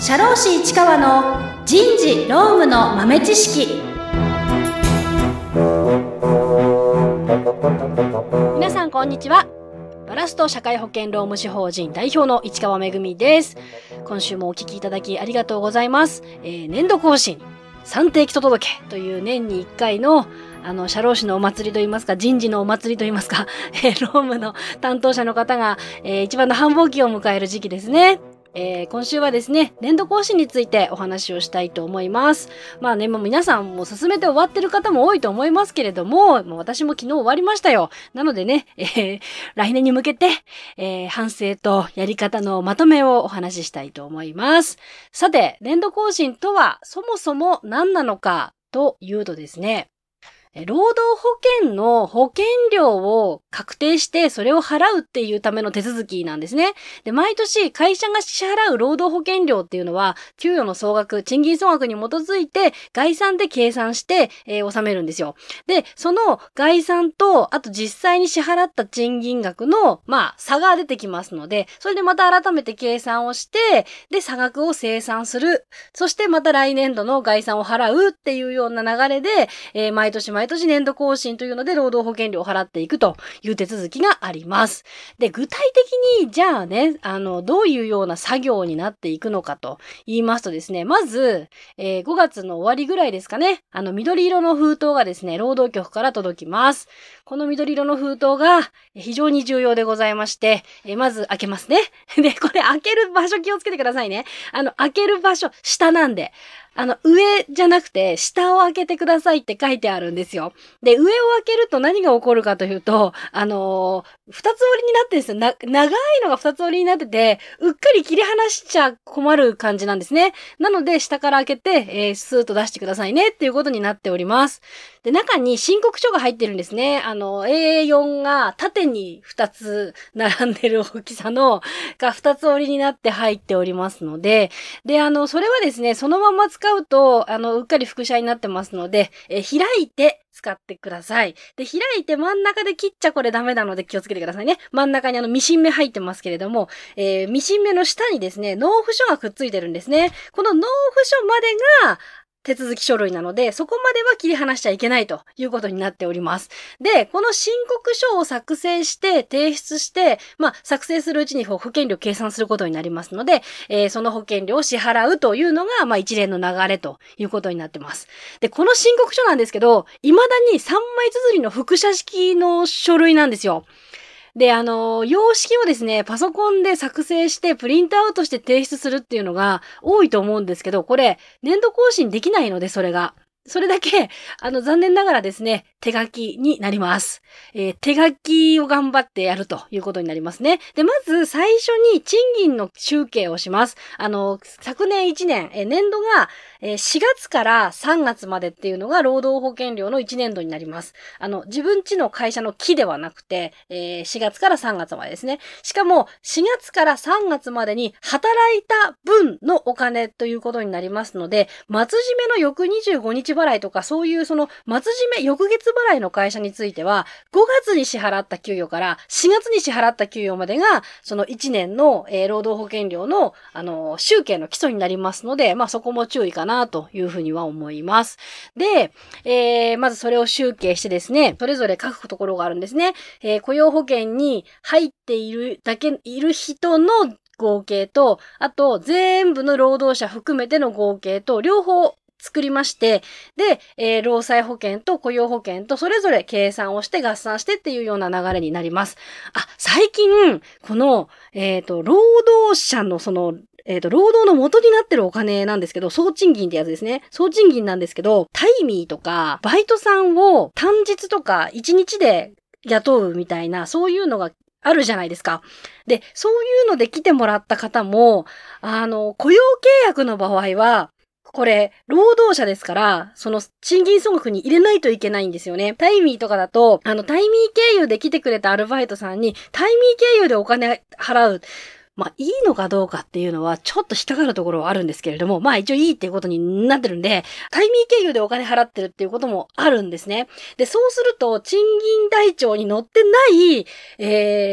社労士市川の人事労務の豆知識。皆さんこんにちは。バラスト社会保険労務士法人代表の市川めぐみです。今週もお聞きいただきありがとうございます。年度更新算定基礎届という年に1回の社労士のお祭りといいますか、人事のお祭りといいますか、労務の担当者の方が、一番の繁忙期を迎える時期ですね。今週はですね、年度更新についてお話をしたいと思います。まあね、もう皆さんも進めて終わってる方も多いと思いますけれども、私も昨日終わりましたよ。なのでね、来年に向けて、反省とやり方のまとめをお話ししたいと思います。さて、年度更新とはそもそも何なのかというとですね、労働保険の保険料を確定してそれを払うっていうための手続きなんですね。で、毎年会社が支払う労働保険料っていうのは給与の総額、賃金総額に基づいて概算で計算して、納めるんですよ。で、その概算とあと実際に支払った賃金額の差が出てきますので、それでまた改めて計算をしてで差額を精算する。そしてまた来年度の概算を払うっていうような流れで、毎年年度更新というので労働保険料を払っていくという手続きがあります。で、具体的にじゃあね、どういうような作業になっていくのかと言いますとですね、まず、5月の終わりぐらいですかね、緑色の封筒がですね、労働局から届きます。この緑色の封筒が非常に重要でございまして、まず開けますね。で、これ開ける場所気をつけてくださいね。開ける場所、下なんで。上じゃなくて、下を開けてくださいって書いてあるんですよ。で、上を開けると何が起こるかというと、二つ折りになってるんですよ。長いのが二つ折りになってて、うっかり切り離しちゃ困る感じなんですね。なので、下から開けて、スーッと出してくださいねっていうことになっております。で、中に申告書が入ってるんですね。A4 が縦に2つ並んでる大きさのが2つ折りになって入っておりますので、で、それはですね、そのまま使うと、うっかり複写になってますので、開いて使ってください。で、開いて真ん中で切っちゃこれダメなので気をつけてくださいね。真ん中にミシン目入ってますけれども、ミシン目の下にですね、納付書がくっついてるんですね。この納付書までが手続き書類なので、そこまでは切り離しちゃいけないということになっております。で、この申告書を作成して提出して、作成するうちに保険料計算することになりますので、その保険料を支払うというのが、一連の流れということになってます。で、この申告書なんですけど、未だに3枚綴りの複写式の書類なんですよ。で、様式をですね、パソコンで作成してプリントアウトして提出するっていうのが多いと思うんですけど、これ、年度更新できないので、それだけ、残念ながらですね、手書きになります。手書きを頑張ってやるということになりますね。で、まず最初に賃金の集計をします。昨年1年、年度が4月から3月までっていうのが労働保険料の1年度になります。自分家の会社の期ではなくて、4月から3月までですね。しかも、4月から3月までに働いた分のお金ということになりますので、末締めの翌25日払いとか、そういうその末締め翌月払いの会社については、5月に支払った給与から4月に支払った給与までが、その1年の、労働保険料の、集計の基礎になりますので、そこも注意かなというふうには思います。で、まずそれを集計してですね、それぞれ書くところがあるんですね。雇用保険に入っている人の合計と、あと全部の労働者含めての合計と、両方作りまして、で、労災保険と雇用保険とそれぞれ計算をして合算してっていうような流れになります。最近、この、労働者のその、労働の元になってるお金なんですけど、総賃金ってやつですね。総賃金なんですけど、タイミーとか、バイトさんを単日とか1日で雇うみたいな、そういうのがあるじゃないですか。で、そういうので来てもらった方も、雇用契約の場合は、これ、労働者ですから、その賃金総額に入れないといけないんですよね。タイミーとかだと、タイミー経由で来てくれたアルバイトさんに、タイミー経由でお金払う。 まあいいのかどうかっていうのはちょっと引っかかるところはあるんですけれども、まあ一応いいっていうことになってるんで、タイミー経由でお金払ってるっていうこともあるんですね。で、そうすると賃金台帳に載ってない、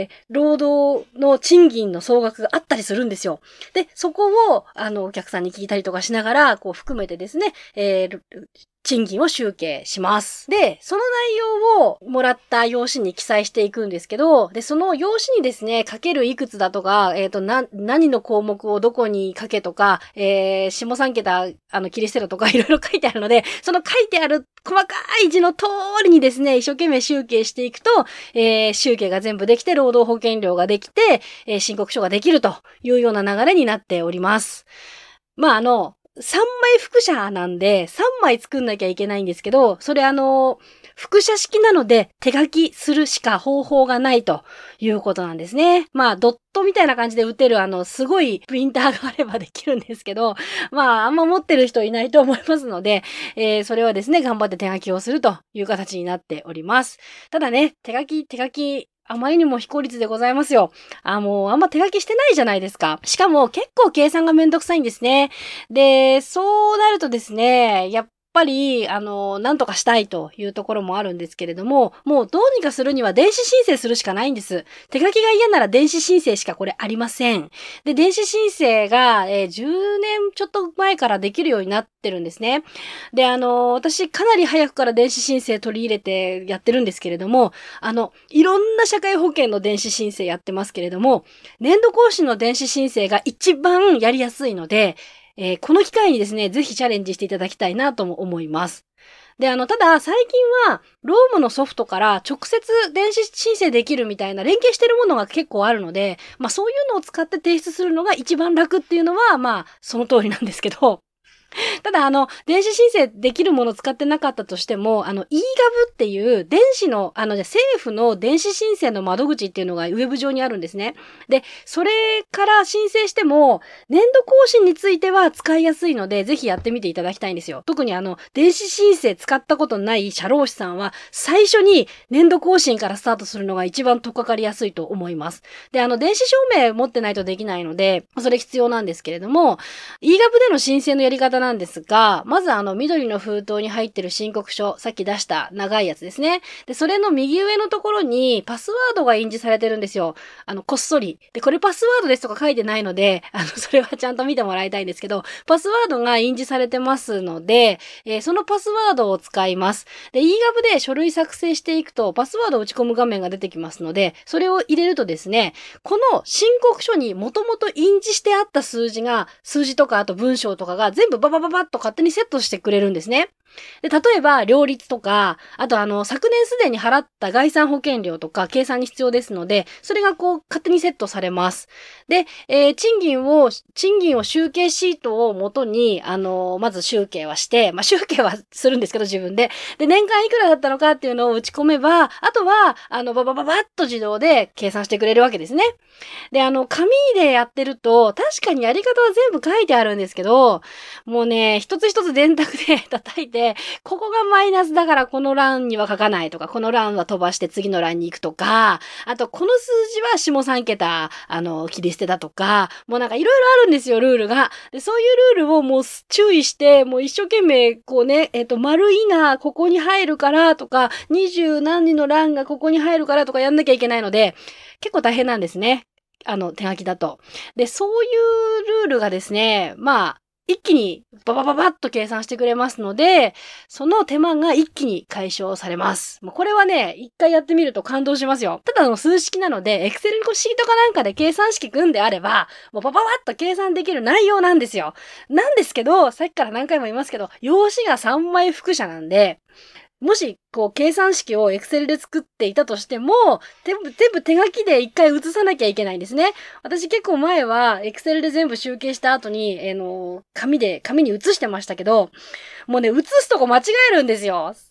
労働の賃金の総額があったりするんですよ。で、そこをお客さんに聞いたりとかしながら、こう含めてですね、賃金を集計します。で、その内容をもらった用紙に記載していくんですけど、で、その用紙にですね、書けるいくつだとか、何の項目をどこに書けとか、下3桁、切り捨てろとかいろいろ書いてあるので、その書いてある細かい字の通りにですね、一生懸命集計していくと、集計が全部できて、労働保険料ができて、申告書ができるというような流れになっております。まあ、3枚複写なんで、3枚作んなきゃいけないんですけど、それ複写式なので手書きするしか方法がないということなんですね。まあ、ドットみたいな感じで打てるすごいプリンターがあればできるんですけど、まあ、あんま持ってる人いないと思いますので、それはですね、頑張って手書きをするという形になっております。ただね、手書き、あまりにも非効率でございますよ。もうあんま手書きしてないじゃないですか。しかも結構計算がめんどくさいんですね。で、そうなるとですね、やっぱり、なんとかしたいというところもあるんですけれども、もうどうにかするには電子申請するしかないんです。手書きが嫌なら電子申請しかこれありません。で、電子申請が、10年ちょっと前からできるようになってるんですね。で、私かなり早くから電子申請取り入れてやってるんですけれども、いろんな社会保険の電子申請やってますけれども、年度更新の電子申請が一番やりやすいので、この機会にですね、ぜひチャレンジしていただきたいなとも思います。で、ただ、最近は、ロームのソフトから直接電子申請できるみたいな連携してるものが結構あるので、まあそういうのを使って提出するのが一番楽っていうのは、まあ、その通りなんですけど、ただ、電子申請できるものを使ってなかったとしても、e-gov っていう電子の、政府の電子申請の窓口っていうのがウェブ上にあるんですね。で、それから申請しても、年度更新については使いやすいので、ぜひやってみていただきたいんですよ。特に電子申請使ったことない社労士さんは、最初に年度更新からスタートするのが一番取っかかりやすいと思います。で、電子証明持ってないとできないので、それ必要なんですけれども、e-gov での申請のやり方なんですが、まず緑の封筒に入ってる申告書、さっき出した長いやつですね。で、それの右上のところにパスワードが印字されてるんですよ。こっそり。で、これパスワードですとか書いてないので、それはちゃんと見てもらいたいんですけど、パスワードが印字されてますので、そのパスワードを使います。で、e-gov で書類作成していくと、パスワードを打ち込む画面が出てきますので、それを入れるとですね、この申告書にもともと印字してあった数字とかあと文章とかが全部ババババッと勝手にセットしてくれるんですね。で、例えば、両立とか、あと昨年すでに払った概算保険料とか計算に必要ですので、それが勝手にセットされます。で、賃金を集計シートを元に、まず集計はして、まあ、集計はするんですけど、自分で。で、年間いくらだったのかっていうのを打ち込めば、あとは、ババババッと自動で計算してくれるわけですね。で、紙でやってると、確かにやり方は全部書いてあるんですけど、もうね、一つ一つ電卓で叩いて、ここがマイナスだからこの欄には書かないとか、この欄は飛ばして次の欄に行くとか、あとこの数字は下3桁、切り捨てだとか、もうなんかいろいろあるんですよ、ルールが。で、そういうルールをもう注意して、もう一生懸命丸いがここに入るからとか、20何人の欄がここに入るからとかやんなきゃいけないので、結構大変なんですね。手書きだと。で、そういうルールがですね、まあ、一気にババババッと計算してくれますので、その手間が一気に解消されます。もうこれはね、一回やってみると感動しますよ。ただの数式なので、Excel のシートかなんかで計算式組んであれば、もうバババッと計算できる内容なんですよ。なんですけど、さっきから何回も言いますけど、用紙が3枚複写なんで、もし、計算式を Excel で作っていたとしても、全部手書きで一回写さなきゃいけないんですね。私結構前は Excel で全部集計した後に、紙に写してましたけど、もうね、写すとこ間違えるんですよ。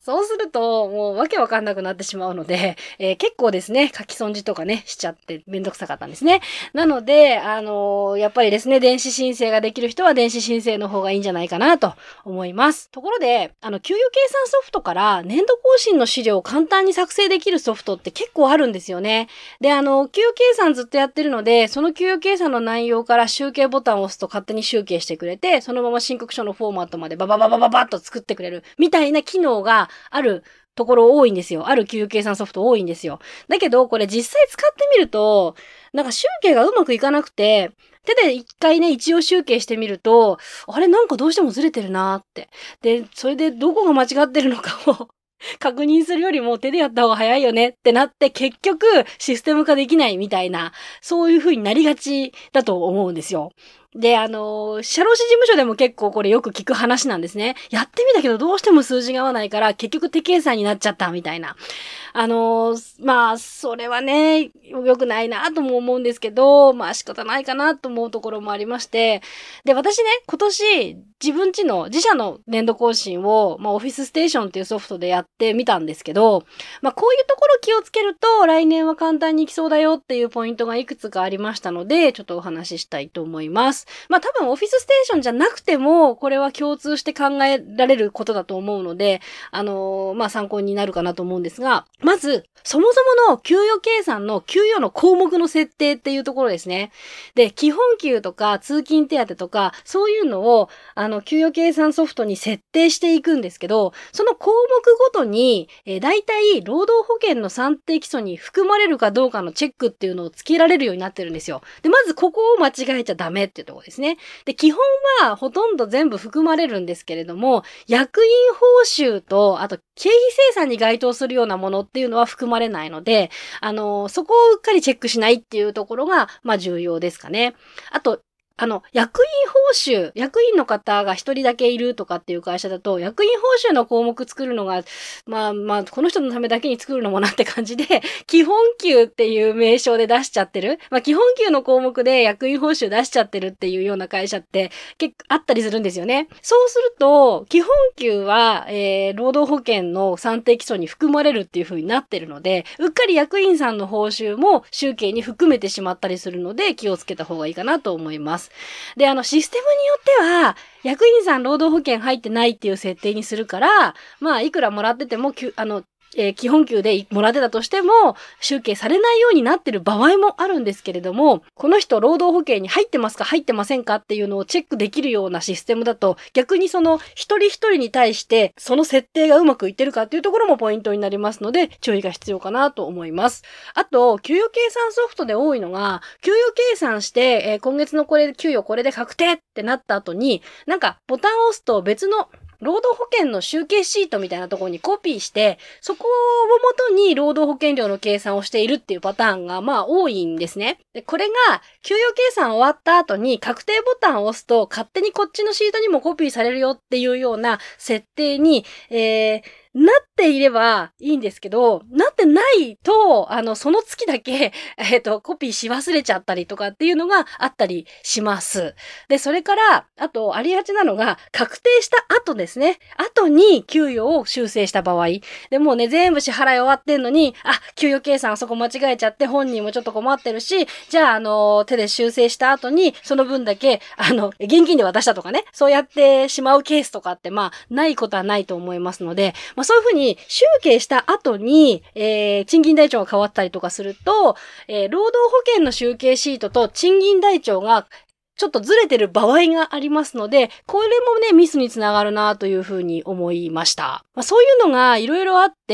そうすると、もうわけわかんなくなってしまうので、結構ですね、書き損じとかね、しちゃってめんどくさかったんですね。なので、やっぱりですね、電子申請ができる人は電子申請の方がいいんじゃないかなと思います。ところで、給与計算ソフトから年度更新の資料を簡単に作成できるソフトって結構あるんですよね。で、給与計算ずっとやってるので、その給与計算の内容から集計ボタンを押すと勝手に集計してくれて、そのまま申告書のフォーマットまでババババババッと作ってくれるみたいな機能があるところ多いんですよ。ある給与計算ソフト多いんですよ。だけど、これ実際使ってみると、なんか集計がうまくいかなくて、手で一回ね、一応集計してみると、あれなんかどうしてもずれてるなーって。で、それでどこが間違ってるのかを確認するよりも手でやった方が早いよねってなって結局システム化できないみたいな、そういう風になりがちだと思うんですよ。で、社労士事務所でも結構これよく聞く話なんですね。やってみたけどどうしても数字が合わないから結局手計算になっちゃったみたいな。まあ、それはね、良くないなとも思うんですけど、まあ仕方ないかなと思うところもありまして。で、私ね、今年自社の年度更新を、オフィスステーションっていうソフトでやってみたんですけど、こういうところ気をつけると来年は簡単にいきそうだよっていうポイントがいくつかありましたので、ちょっとお話ししたいと思います。多分オフィスステーションじゃなくても、これは共通して考えられることだと思うので、参考になるかなと思うんですが、まず、そもそもの給与計算の給与の項目の設定っていうところですね。で、基本給とか通勤手当とか、そういうのを、給与計算ソフトに設定していくんですけど、その項目ごとに、大体、労働保険の算定基礎に含まれるかどうかのチェックっていうのをつけられるようになってるんですよ。で、まずここを間違えちゃダメっていうところですね。で、基本はほとんど全部含まれるんですけれども、役員報酬と、あと、経費精算に該当するようなものっていうのは含まれないので、そこをうっかりチェックしないっていうところが、重要ですかね。あと、役員の方が一人だけいるとかっていう会社だと、役員報酬の項目作るのが、この人のためだけに作るのもなって感じで、基本給っていう名称で出しちゃってる。基本給の項目で役員報酬出しちゃってるっていうような会社って結構あったりするんですよね。そうすると、基本給は、労働保険の算定基礎に含まれるっていう風になってるので、うっかり役員さんの報酬も集計に含めてしまったりするので、気をつけた方がいいかなと思います。で、システムによっては、役員さん労働保険入ってないっていう設定にするから、いくらもらってても、基本給でもらってたとしても、集計されないようになってる場合もあるんですけれども、この人労働保険に入ってますか入ってませんかっていうのをチェックできるようなシステムだと、逆にその一人一人に対して、その設定がうまくいってるかっていうところもポイントになりますので、注意が必要かなと思います。あと、給与計算ソフトで多いのが、給与計算して、今月の給与これで確定ってなった後に、ボタンを押すと別の労働保険の集計シートみたいなところにコピーして、そこをもとに労働保険料の計算をしているっていうパターンが多いんですね。で、これが給与計算終わった後に確定ボタンを押すと勝手にこっちのシートにもコピーされるよっていうような設定に、なっていればいいんですけど、なってないと、その月だけ、コピーし忘れちゃったりとかっていうのがあったりします。で、それから、あと、ありがちなのが、確定した後ですね。後に給与を修正した場合。で、もうね、全部支払い終わってんのに、給与計算あそこ間違えちゃって、本人もちょっと困ってるし、じゃあ、手で修正した後に、その分だけ、現金で渡したとかね、そうやってしまうケースとかって、ないことはないと思いますので、そういうふうに集計した後に、賃金台帳が変わったりとかすると、労働保険の集計シートと賃金台帳がちょっとずれてる場合がありますので、これもね、ミスにつながるなというふうに思いました。そういうのがいろいろあって、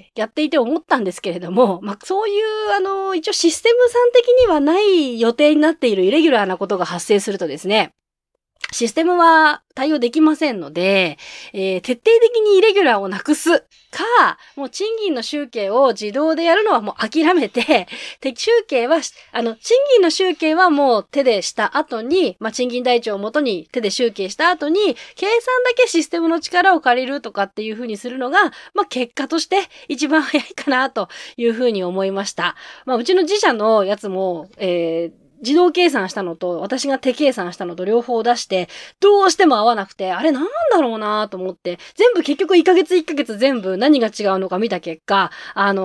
やっていて思ったんですけれども、そういう、一応システムさん的にはない予定になっているイレギュラーなことが発生するとですね、システムは対応できませんので、徹底的にイレギュラーをなくすか、もう賃金の集計を自動でやるのはもう諦めて、集計は、賃金の集計はもう手でした後に、賃金台帳を元に手で集計した後に、計算だけシステムの力を借りるとかっていう風にするのが、結果として一番早いかなという風に思いました。うちの自社のやつも、 自動計算したのと、私が手計算したのと両方出して、どうしても合わなくて、あれなんだろうなと思って、全部結局1ヶ月全部何が違うのか見た結果、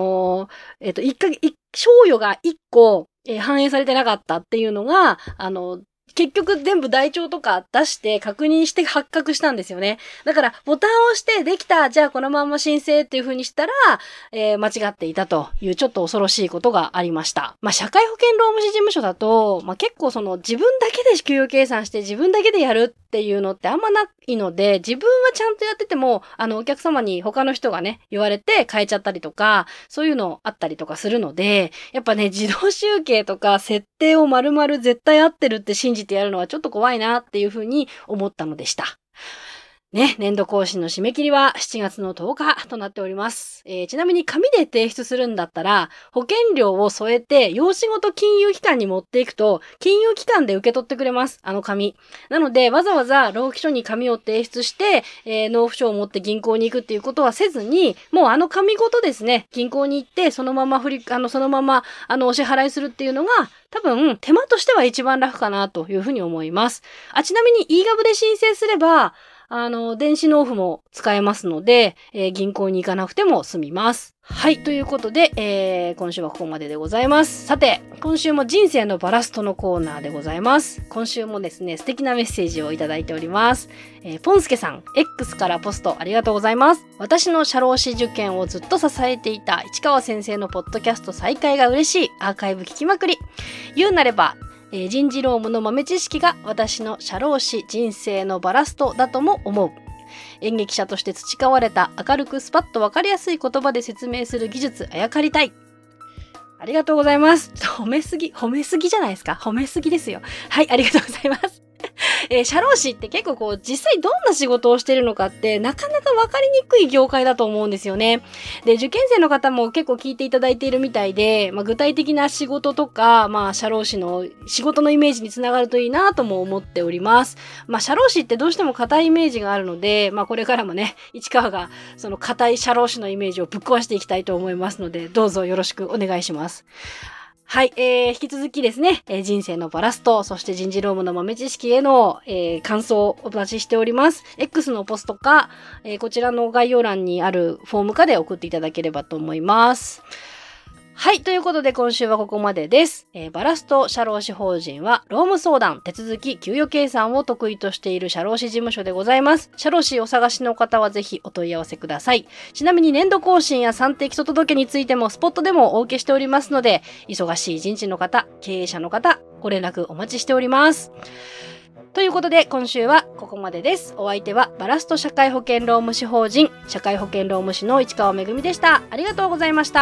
賞与が1個、反映されてなかったっていうのが、結局全部台帳とか出して確認して発覚したんですよね。だからボタンを押してできた、じゃあこのまま申請っていう風にしたら、間違っていたというちょっと恐ろしいことがありました。社会保険労務士事務所だと、結構自分だけで給与計算して自分だけでやるっていうのってあんまないので、自分はちゃんとやってても、お客様に他の人がね、言われて変えちゃったりとか、そういうのあったりとかするので、やっぱね、自動集計とか設定を丸々絶対合ってるって信じてやるのはちょっと怖いなっていうふうに思ったのでした。ね、年度更新の締め切りは7月の10日となっております。ちなみに紙で提出するんだったら、保険料を添えて、用紙ごと金融機関に持っていくと、金融機関で受け取ってくれます。紙。なので、わざわざ納付書に紙を提出して、納付書を持って銀行に行くっていうことはせずに、もう紙ごとですね、銀行に行って、そのままお支払いするっていうのが、多分、手間としては一番楽かなというふうに思います。ちなみに e-gov で申請すれば、電子納付も使えますので、銀行に行かなくても済みます。はい、ということで、今週はここまででございます。さて、今週も人生のバラストのコーナーでございます。今週もですね、素敵なメッセージをいただいております。ポンスケさん、X からポストありがとうございます。私の社労士受験をずっと支えていた市川先生のポッドキャスト再開が嬉しい。アーカイブ聞きまくり。言うなれば、人事労務の豆知識が私の社労士人生のバラストだとも思う。演劇者として培われた明るくスパッとわかりやすい言葉で説明する技術あやかりたい。ありがとうございます。褒めすぎじゃないですか。褒めすぎですよ。はい、ありがとうございます。社労士って結構実際どんな仕事をしてるのかってなかなか分かりにくい業界だと思うんですよね。で、受験生の方も結構聞いていただいているみたいで、具体的な仕事とか、社労士の仕事のイメージにつながるといいなとも思っております。社労士ってどうしても硬いイメージがあるので、これからもね、市川がその硬い社労士のイメージをぶっ壊していきたいと思いますので、どうぞよろしくお願いします。はい、引き続きですね、人生のバラスト、そして人事労務の豆知識への、感想をお待ちしております。X のポストか、こちらの概要欄にあるフォームかで送っていただければと思います。はい。ということで今週はここまでです。バラスト社労士法人は、労務相談、手続き、給与計算を得意としている社労士事務所でございます。社労士お探しの方はぜひお問い合わせください。ちなみに年度更新や算定基礎届についてもスポットでもお受けしておりますので、忙しい人事の方、経営者の方、ご連絡お待ちしております。ということで今週はここまでです。お相手はバラスト社会保険労務士法人社会保険労務士の市川めぐみでした。ありがとうございました。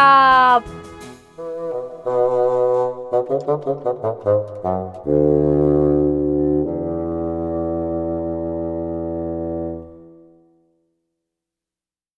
Thank you.